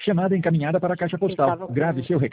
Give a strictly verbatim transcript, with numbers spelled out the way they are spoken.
Chamada encaminhada para a caixa postal. Estava com Grave seu recado.